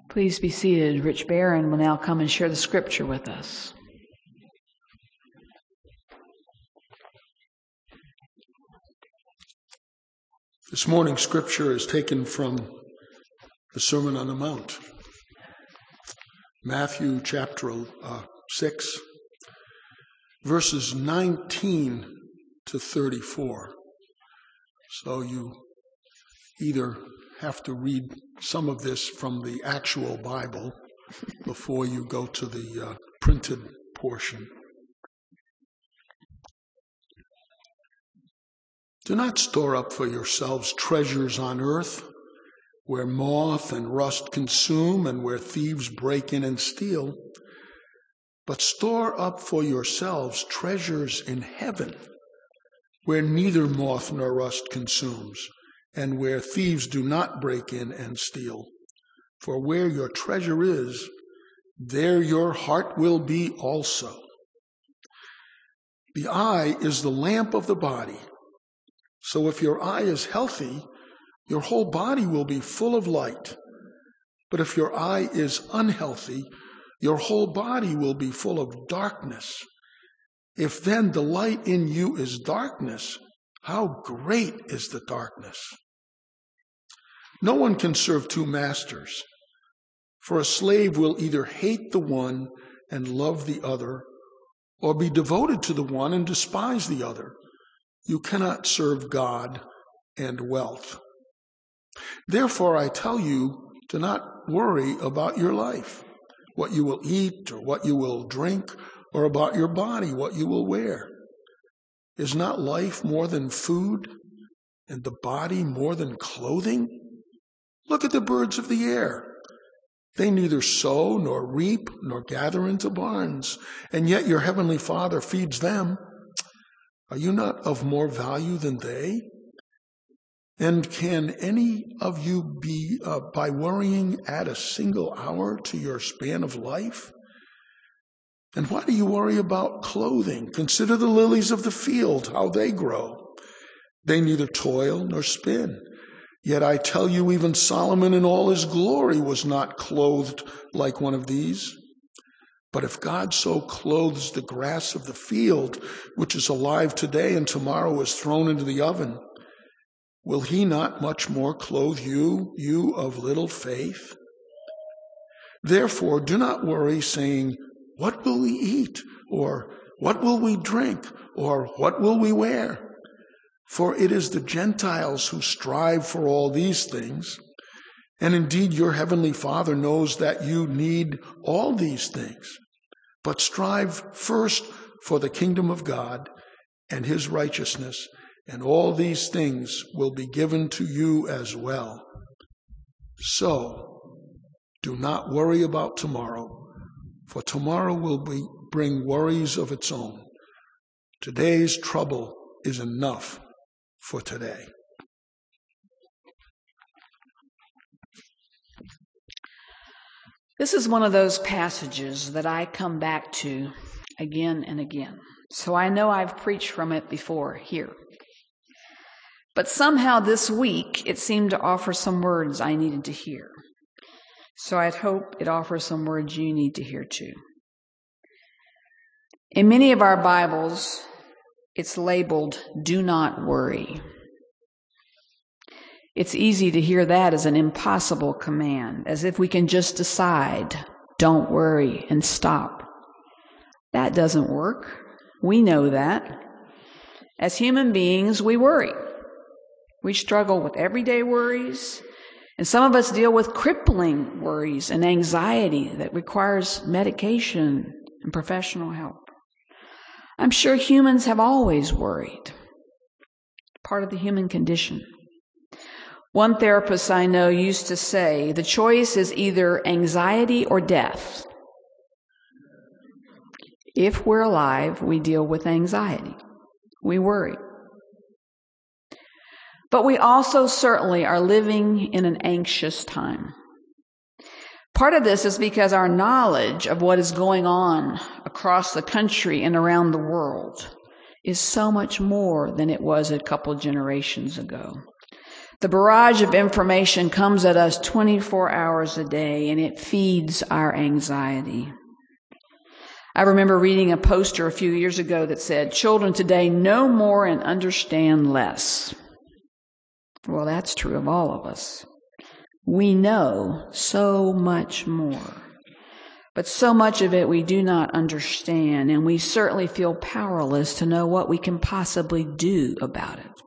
Please be seated. Rich Barron will now come and share the scripture with us. This morning's scripture is taken from the Sermon on the Mount, Matthew chapter 6, verses 19 to 34. So you either have to read some of this from the actual Bible before you go to the printed portion. Do not store up for yourselves treasures on earth, where moth and rust consume and where thieves break in and steal, but store up for yourselves treasures in heaven, where neither moth nor rust consumes, and where thieves do not break in and steal. For where your treasure is, there your heart will be also. The eye is the lamp of the body. So if your eye is healthy, your whole body will be full of light. But if your eye is unhealthy, your whole body will be full of darkness. If then the light in you is darkness, how great is the darkness? No one can serve two masters, for a slave will either hate the one and love the other, or be devoted to the one and despise the other. You cannot serve God and wealth. Therefore, I tell you, do not worry about your life, what you will eat or what you will drink, or about your body, what you will wear. Is not life more than food, and the body more than clothing? Look at the birds of the air. They neither sow nor reap nor gather into barns, and yet your heavenly Father feeds them. Are you not of more value than they? And can any of you be, by worrying, add a single hour to your span of life? And why do you worry about clothing? Consider the lilies of the field, how they grow. They neither toil nor spin. Yet I tell you, even Solomon in all his glory was not clothed like one of these. But if God so clothes the grass of the field, which is alive today and tomorrow is thrown into the oven, will he not much more clothe you, you of little faith? Therefore, do not worry, saying, what will we eat? Or what will we drink? Or what will we wear? For it is the Gentiles who strive for all these things. And indeed, your heavenly Father knows that you need all these things. But strive first for the kingdom of God and his righteousness, and all these things will be given to you as well. So, do not worry about tomorrow, for tomorrow will bring worries of its own. Today's trouble is enough for today. This is one of those passages that I come back to again and again. So I know I've preached from it before here. But somehow this week it seemed to offer some words I needed to hear. So I'd hope it offers some words you need to hear too. In many of our Bibles, it's labeled, "Do not worry." It's easy to hear that as an impossible command, as if we can just decide, don't worry, and stop. That doesn't work. We know that. As human beings, we worry. We struggle with everyday worries, and some of us deal with crippling worries and anxiety that requires medication and professional help. I'm sure humans have always worried. Part of the human condition. One therapist I know used to say, the choice is either anxiety or death. If we're alive, we deal with anxiety. We worry. But we also certainly are living in an anxious time. Part of this is because our knowledge of what is going on across the country and around the world is so much more than it was a couple generations ago. The barrage of information comes at us 24 hours a day, and it feeds our anxiety. I remember reading a poster a few years ago that said, "Children today know more and understand less." Well, that's true of all of us. We know so much more, but so much of it we do not understand, and we certainly feel powerless to know what we can possibly do about it.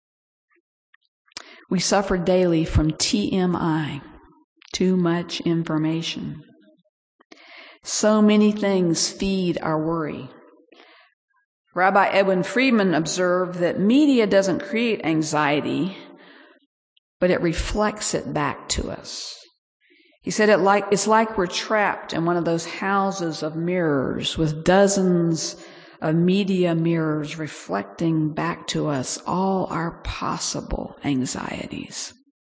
We suffer daily from TMI, too much information. So many things feed our worry. Rabbi Edwin Friedman observed that media doesn't create anxiety, but it reflects it back to us. He said it's like we're trapped in one of those houses of mirrors with dozens of media mirrors reflecting back to us all our possible anxieties.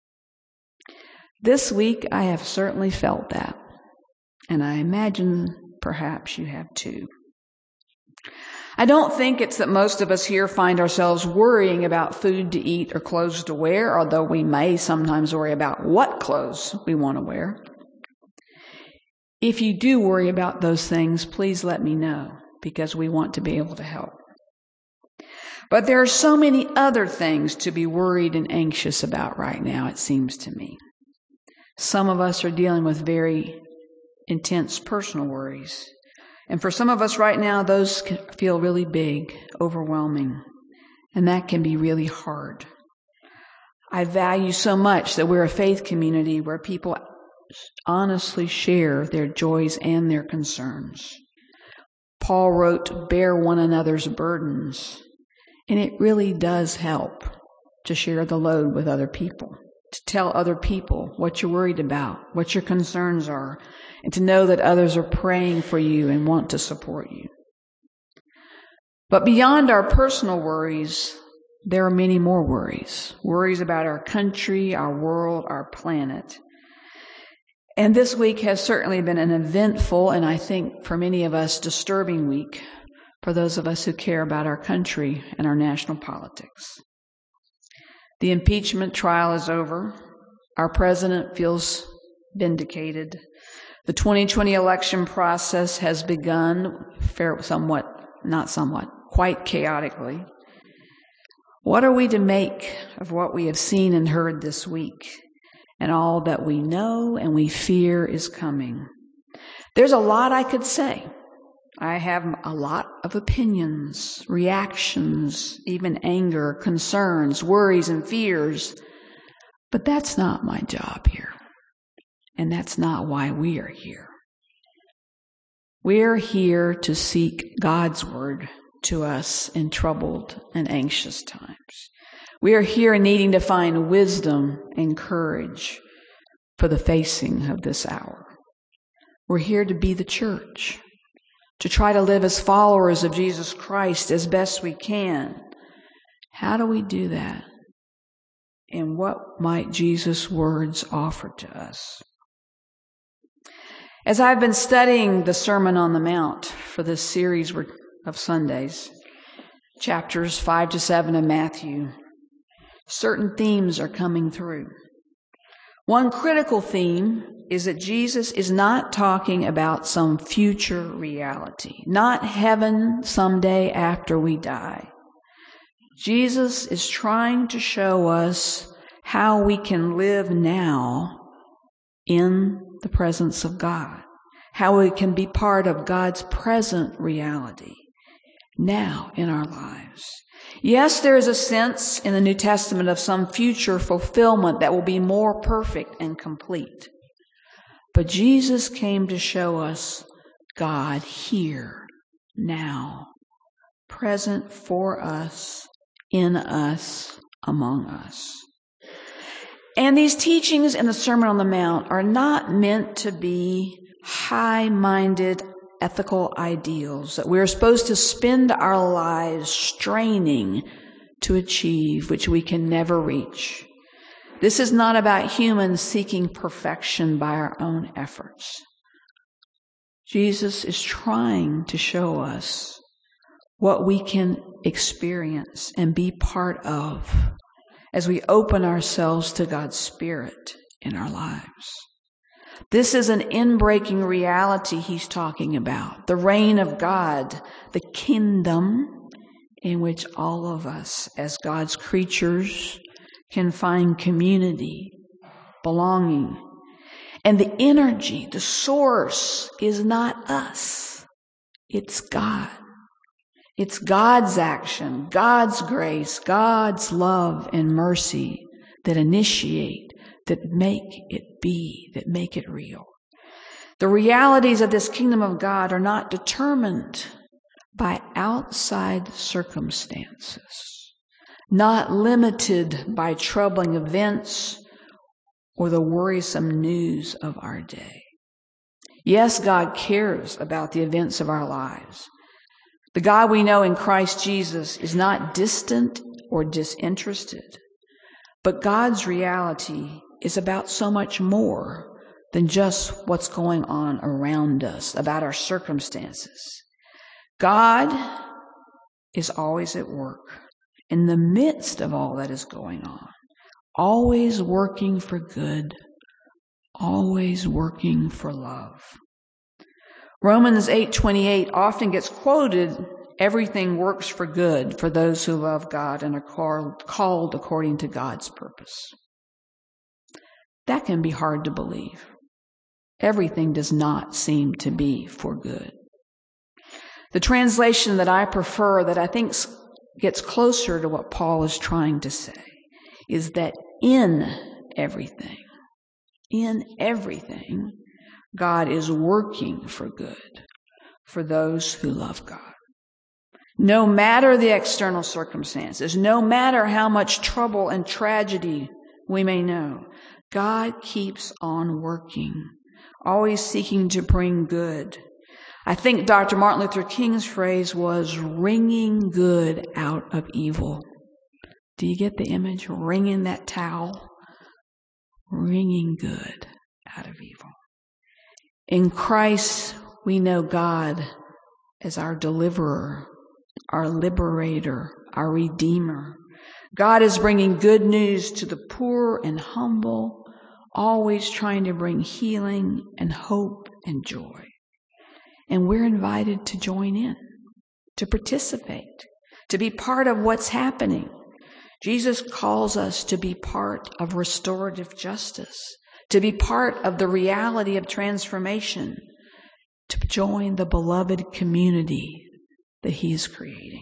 This week, I have certainly felt that, and I imagine perhaps you have too. I don't think it's that most of us here find ourselves worrying about food to eat or clothes to wear, although we may sometimes worry about what clothes we want to wear. If you do worry about those things, please let me know, because we want to be able to help. But there are so many other things to be worried and anxious about right now, it seems to me. Some of us are dealing with very intense personal worries. And for some of us right now, those can feel really big, overwhelming, and that can be really hard. I value so much that we're a faith community where people honestly share their joys and their concerns. Paul wrote, "Bear one another's burdens," and it really does help to share the load with other people, to tell other people what you're worried about, what your concerns are, and to know that others are praying for you and want to support you. But beyond our personal worries, there are many more worries. Worries about our country, our world, our planet. And this week has certainly been an eventful, and I think for many of us, disturbing week for those of us who care about our country and our national politics. The impeachment trial is over. Our president feels vindicated. The 2020 election process has begun quite chaotically. What are we to make of what we have seen and heard this week and all that we know and we fear is coming? There's a lot I could say. I have a lot of opinions, reactions, even anger, concerns, worries, and fears, but that's not my job here. And that's not why we are here. We are here to seek God's word to us in troubled and anxious times. We are here needing to find wisdom and courage for the facing of this hour. We're here to be the church, to try to live as followers of Jesus Christ as best we can. How do we do that? And what might Jesus' words offer to us? As I've been studying the Sermon on the Mount for this series of Sundays, chapters 5 to 7 of Matthew, certain themes are coming through. One critical theme is that Jesus is not talking about some future reality, not heaven someday after we die. Jesus is trying to show us how we can live now in the presence of God, how we can be part of God's present reality now in our lives. Yes, there is a sense in the New Testament of some future fulfillment that will be more perfect and complete. But Jesus came to show us God here, now, present for us, in us, among us. And these teachings in the Sermon on the Mount are not meant to be high-minded ethical ideals that we're supposed to spend our lives straining to achieve, which we can never reach. This is not about humans seeking perfection by our own efforts. Jesus is trying to show us what we can experience and be part of as we open ourselves to God's Spirit in our lives. This is an inbreaking reality he's talking about, the reign of God, the kingdom in which all of us as God's creatures can find community, belonging. And the energy, the source is not us. It's God. It's God's action, God's grace, God's love and mercy that initiate, that make it be, that make it real. The realities of this kingdom of God are not determined by outside circumstances, not limited by troubling events or the worrisome news of our day. Yes, God cares about the events of our lives. The God we know in Christ Jesus is not distant or disinterested, but God's reality is about so much more than just what's going on around us, about our circumstances. God is always at work in the midst of all that is going on, always working for good, always working for love. Romans 8:28 often gets quoted, everything works for good for those who love God and are called according to God's purpose. That can be hard to believe. Everything does not seem to be for good. The translation that I prefer, that I think gets closer to what Paul is trying to say, is that in everything, God is working for good for those who love God. No matter the external circumstances, no matter how much trouble and tragedy we may know, God keeps on working, always seeking to bring good. I think Dr. Martin Luther King's phrase was wringing good out of evil. Do you get the image? Wringing that towel, wringing good out of evil. In Christ, we know God as our deliverer, our liberator, our redeemer. God is bringing good news to the poor and humble, always trying to bring healing and hope and joy. And we're invited to join in, to participate, to be part of what's happening. Jesus calls us to be part of restorative justice, to be part of the reality of transformation, to join the beloved community that he is creating.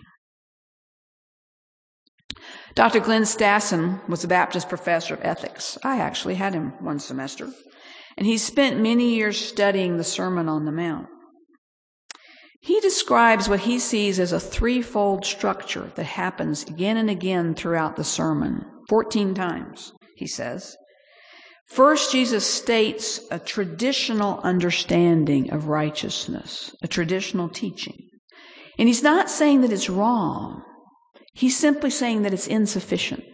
Dr. Glenn Stassen was a Baptist professor of ethics. I actually had him one semester. And he spent many years studying the Sermon on the Mount. He describes what he sees as a threefold structure that happens again and again throughout the sermon, 14 times, he says. First, Jesus states a traditional understanding of righteousness, a traditional teaching. And he's not saying that it's wrong. He's simply saying that it's insufficient.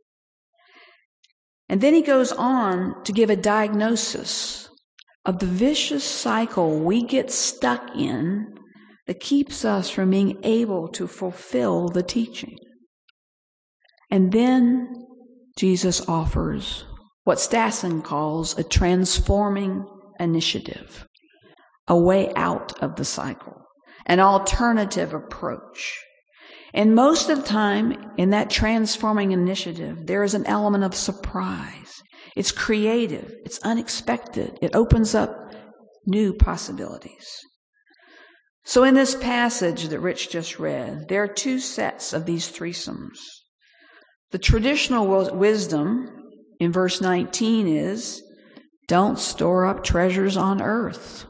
And then he goes on to give a diagnosis of the vicious cycle we get stuck in that keeps us from being able to fulfill the teaching. And then Jesus offers what Stassen calls a transforming initiative, a way out of the cycle, an alternative approach. And most of the time in that transforming initiative, there is an element of surprise. It's creative. It's unexpected. It opens up new possibilities. So in this passage that Rich just read, there are two sets of these threesomes. The traditional wisdom in verse 19 is, don't store up treasures on earth.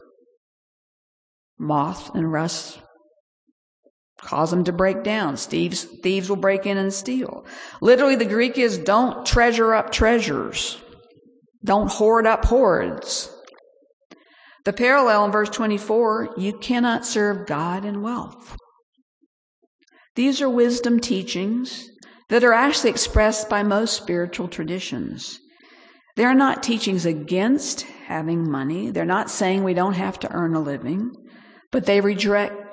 Moth and rust cause them to break down. Thieves will break in and steal. Literally, the Greek is, don't treasure up treasures. Don't hoard up hoards. The parallel in verse 24, you cannot serve God and wealth. These are wisdom teachings that are actually expressed by most spiritual traditions. They're not teachings against having money. They're not saying we don't have to earn a living, but they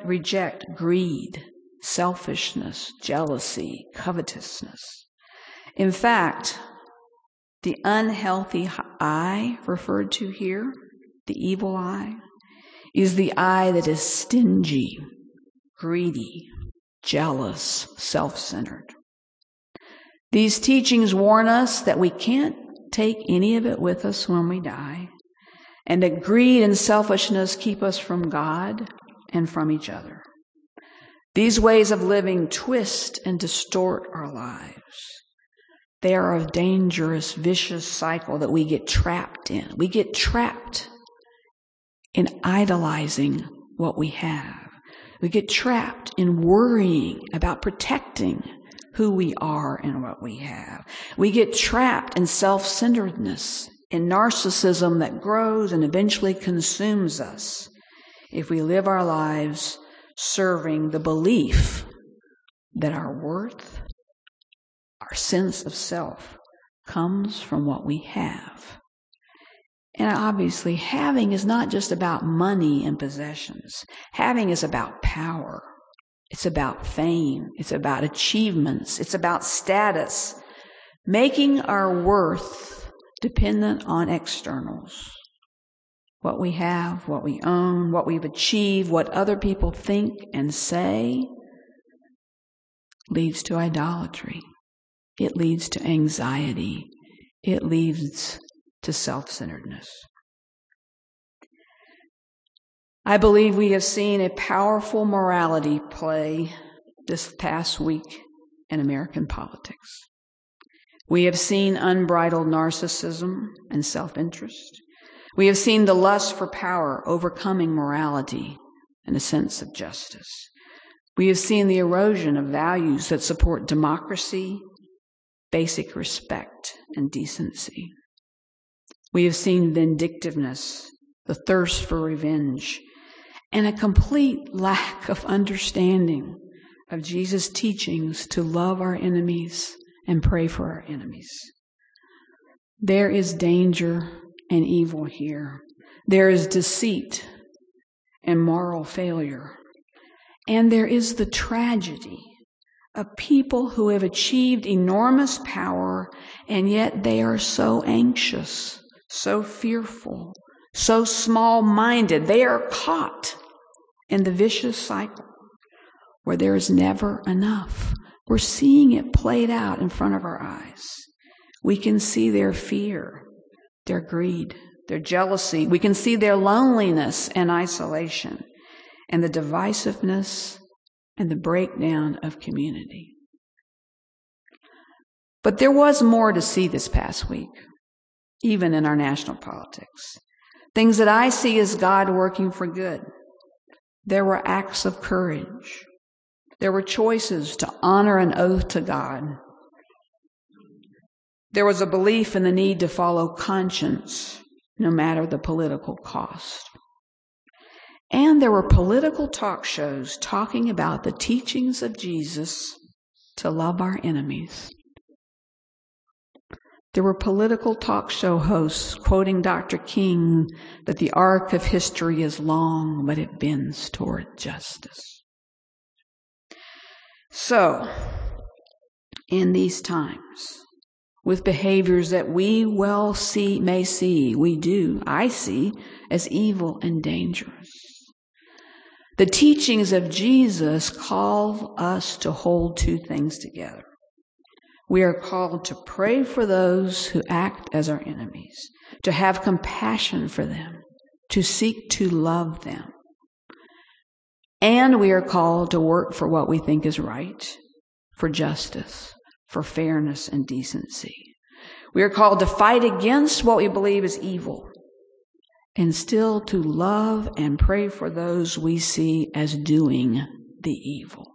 reject greed, selfishness, jealousy, covetousness. In fact, the unhealthy eye referred to here, the evil eye, is the eye that is stingy, greedy, jealous, self-centered. These teachings warn us that we can't take any of it with us when we die, and that greed and selfishness keep us from God and from each other. These ways of living twist and distort our lives. They are a dangerous, vicious cycle that we get trapped in. We get trapped in idolizing what we have. We get trapped in worrying about protecting who we are and what we have. We get trapped in self-centeredness, in narcissism that grows and eventually consumes us if we live our lives serving the belief that our worth, our sense of self, comes from what we have. And obviously, having is not just about money and possessions. Having is about power. It's about fame. It's about achievements. It's about status. Making our worth dependent on externals. What we have, what we own, what we've achieved, what other people think and say leads to idolatry. It leads to anxiety. It leads to self-centeredness. I believe we have seen a powerful morality play this past week in American politics. We have seen unbridled narcissism and self-interest. We have seen the lust for power overcoming morality and a sense of justice. We have seen the erosion of values that support democracy, basic respect, and decency. We have seen vindictiveness, the thirst for revenge, and a complete lack of understanding of Jesus' teachings to love our enemies and pray for our enemies. There is danger and evil here. There is deceit and moral failure. And there is the tragedy of people who have achieved enormous power, and yet they are so anxious, so fearful, so small-minded. They are caught in the vicious cycle where there is never enough. We're seeing it played out in front of our eyes. We can see their fear, their greed, their jealousy. We can see their loneliness and isolation, and the divisiveness and the breakdown of community. But there was more to see this past week, even in our national politics. Things that I see as God working for good. There were acts of courage. There were choices to honor an oath to God. There was a belief in the need to follow conscience, no matter the political cost. And there were political talk shows talking about the teachings of Jesus to love our enemies. There were political talk show hosts quoting Dr. King that the arc of history is long, but it bends toward justice. So, in these times, with behaviors that we I see as evil and dangerous, the teachings of Jesus call us to hold two things together. We are called to pray for those who act as our enemies, to have compassion for them, to seek to love them. And we are called to work for what we think is right, for justice, for fairness and decency. We are called to fight against what we believe is evil, and still to love and pray for those we see as doing the evil.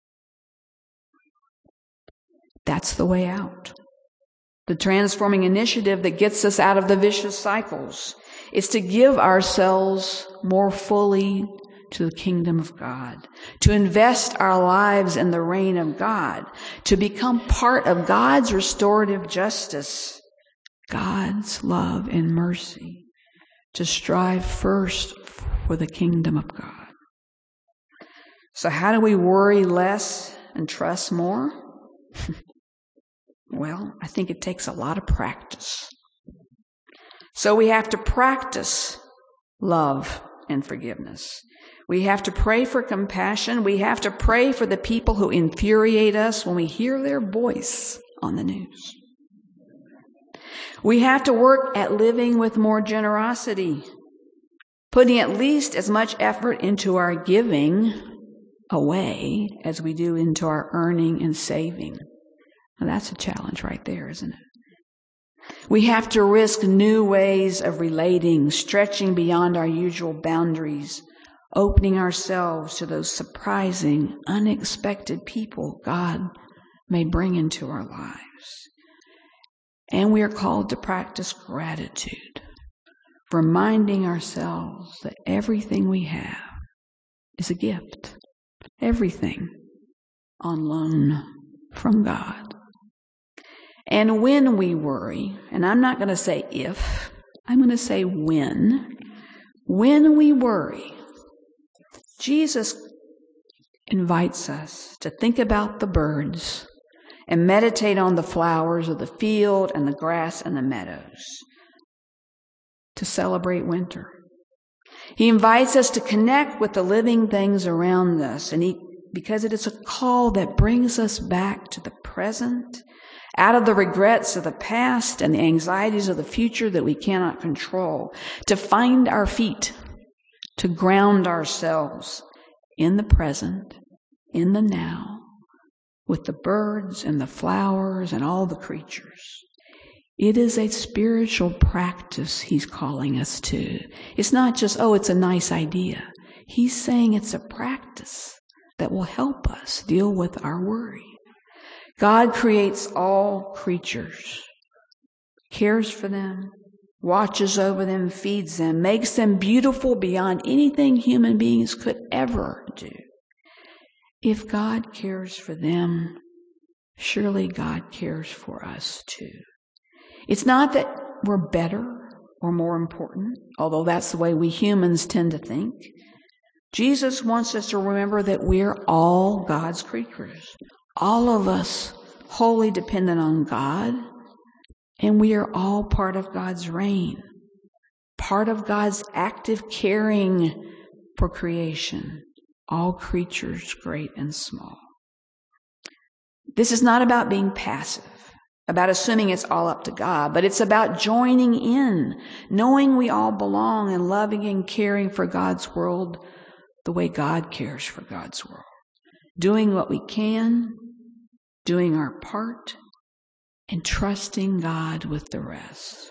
That's the way out. The transforming initiative that gets us out of the vicious cycles is to give ourselves more fully to the kingdom of God, to invest our lives in the reign of God, to become part of God's restorative justice, God's love and mercy, to strive first for the kingdom of God. So how do we worry less and trust more? Well, I think it takes a lot of practice. So we have to practice love and forgiveness. We have to pray for compassion. We have to pray for the people who infuriate us when we hear their voice on the news. We have to work at living with more generosity, putting at least as much effort into our giving away as we do into our earning and saving. Now, that's a challenge right there, isn't it? We have to risk new ways of relating, stretching beyond our usual boundaries, opening ourselves to those surprising, unexpected people God may bring into our lives. And we are called to practice gratitude, reminding ourselves that everything we have is a gift. Everything on loan from God. And when we worry, and I'm not going to say if, I'm going to say when we worry, Jesus invites us to think about the birds and meditate on the flowers of the field and the grass and the meadows, to celebrate winter. He invites us to connect with the living things around us, because it is a call that brings us back to the present, out of the regrets of the past and the anxieties of the future that we cannot control, to find our feet, to ground ourselves in the present, in the now, with the birds and the flowers and all the creatures. It is a spiritual practice he's calling us to. It's not just, it's a nice idea. He's saying it's a practice that will help us deal with our worry. God creates all creatures, cares for them, watches over them, feeds them, makes them beautiful beyond anything human beings could ever do. If God cares for them, surely God cares for us too. It's not that we're better or more important, although that's the way we humans tend to think. Jesus wants us to remember that we're all God's creatures, all of us wholly dependent on God, and we are all part of God's reign, part of God's active caring for creation, all creatures, great and small. This is not about being passive, about assuming it's all up to God, but it's about joining in, knowing we all belong and loving and caring for God's world the way God cares for God's world. Doing what we can, doing our part, and trusting God with the rest.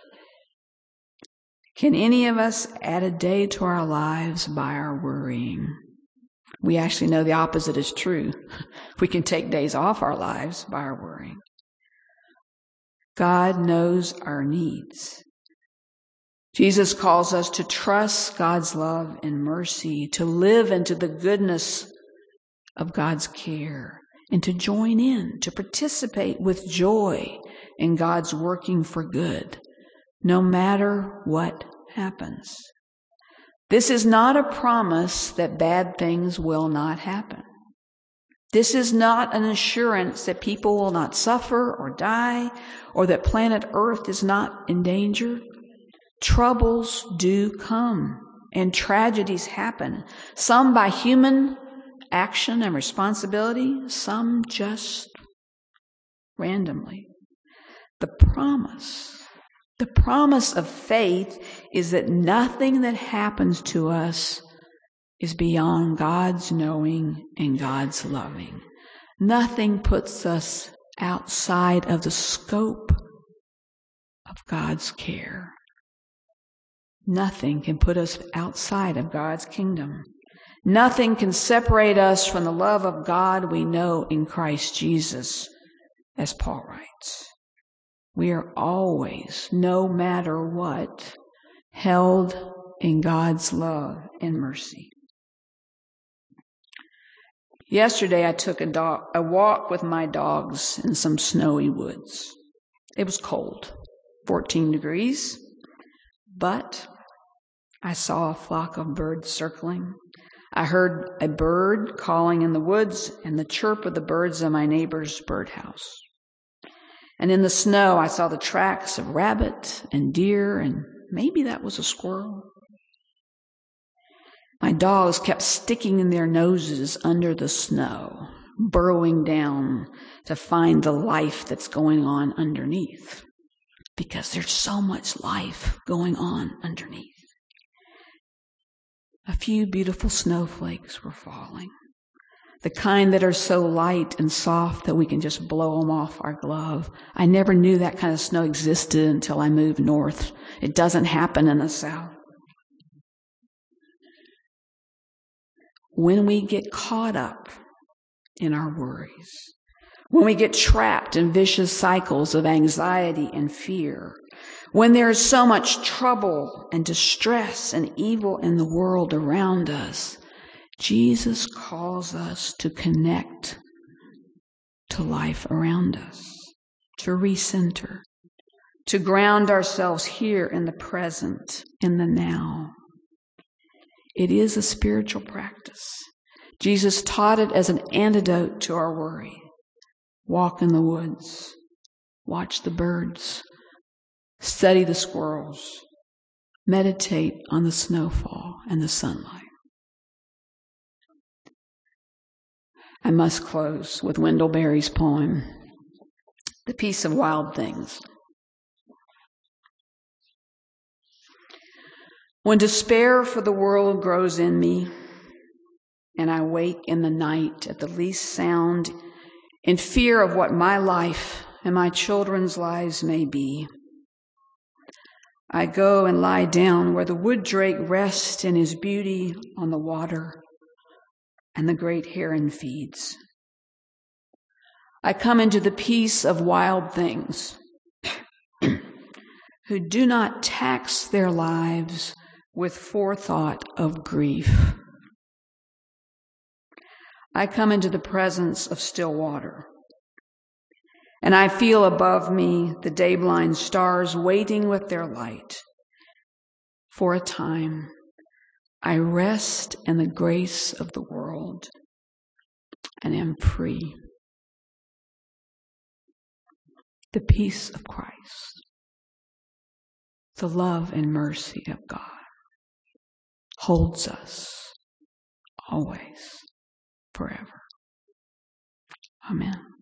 Can any of us add a day to our lives by our worrying? We actually know the opposite is true. We can take days off our lives by our worrying. God knows our needs. Jesus calls us to trust God's love and mercy, to live into the goodness of God's care, and to join in, to participate with joy in God's working for good, no matter what happens. This is not a promise that bad things will not happen. This is not an assurance that people will not suffer or die, or that planet Earth is not in danger. Troubles do come, and tragedies happen, some by human action and responsibility, some just randomly. The promise of faith is that nothing that happens to us is beyond God's knowing and God's loving. Nothing puts us outside of the scope of God's care. Nothing can put us outside of God's kingdom. Nothing can separate us from the love of God we know in Christ Jesus, as Paul writes. We are always, no matter what, held in God's love and mercy. Yesterday I took a walk with my dogs in some snowy woods. It was cold, 14 degrees, but I saw a flock of birds circling. I heard a bird calling in the woods and the chirp of the birds in my neighbor's birdhouse. And in the snow, I saw the tracks of rabbit and deer, and maybe that was a squirrel. My dogs kept sticking in their noses under the snow, burrowing down to find the life that's going on underneath, because there's so much life going on underneath. A few beautiful snowflakes were falling, the kind that are so light and soft that we can just blow them off our glove. I never knew that kind of snow existed until I moved north. It doesn't happen in the South. When we get caught up in our worries, when we get trapped in vicious cycles of anxiety and fear, when there is so much trouble and distress and evil in the world around us, Jesus calls us to connect to life around us, to recenter, to ground ourselves here in the present, in the now. It is a spiritual practice. Jesus taught it as an antidote to our worry. Walk in the woods, watch the birds, study the squirrels, meditate on the snowfall and the sunlight. I must close with Wendell Berry's poem, The Peace of Wild Things. When despair for the world grows in me, and I wake in the night at the least sound, in fear of what my life and my children's lives may be, I go and lie down where the wood drake rests in his beauty on the water, and the great heron feeds. I come into the peace of wild things who do not tax their lives with forethought of grief. I come into the presence of still water, and I feel above me the day-blind stars waiting with their light. For a time, I rest in the grace of the world and am free. The peace of Christ, the love and mercy of God holds us always, forever. Amen.